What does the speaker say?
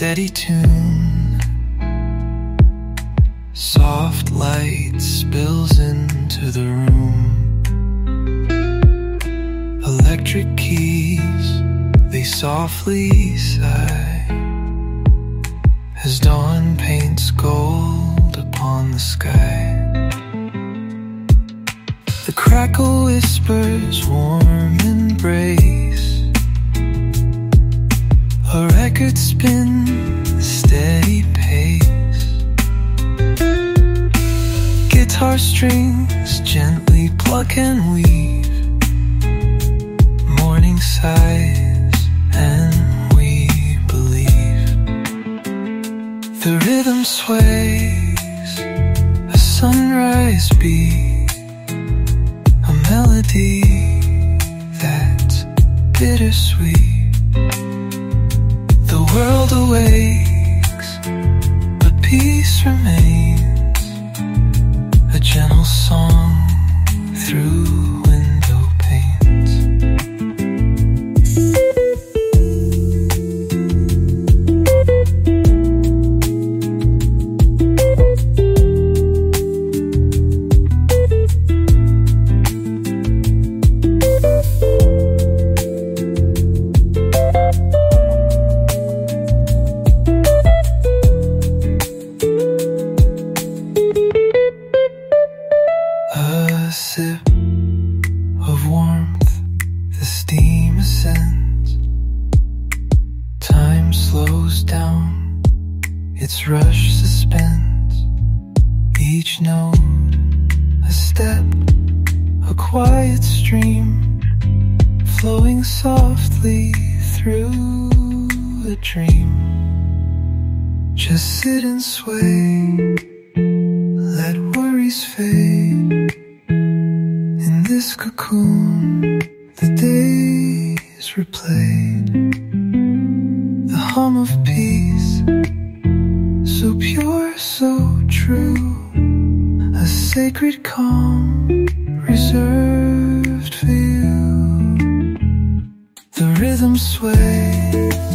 steady tune. Soft light spills into the room. Electric keys, they softly sigh as dawn paints gold upon the sky. The crackle whispers warm embrace. A record spins a steady pace. Guitar strings gently pluck and weave. Morning sighs and we believe. The rhythm sways, a sunrise beat, a melody that's bittersweet. The world awakes, but peace remains, a gentle song through window panes. A sip of warmth, the steam ascends. Time slows down, its rush suspends. Each note, a step, a quiet stream, flowing softly through a dream. Just sit and sway, let worries fade. In this cocoon, the days replayed. The hum of peace, so pure, so true. A sacred calm, reserved for you. The rhythm sways,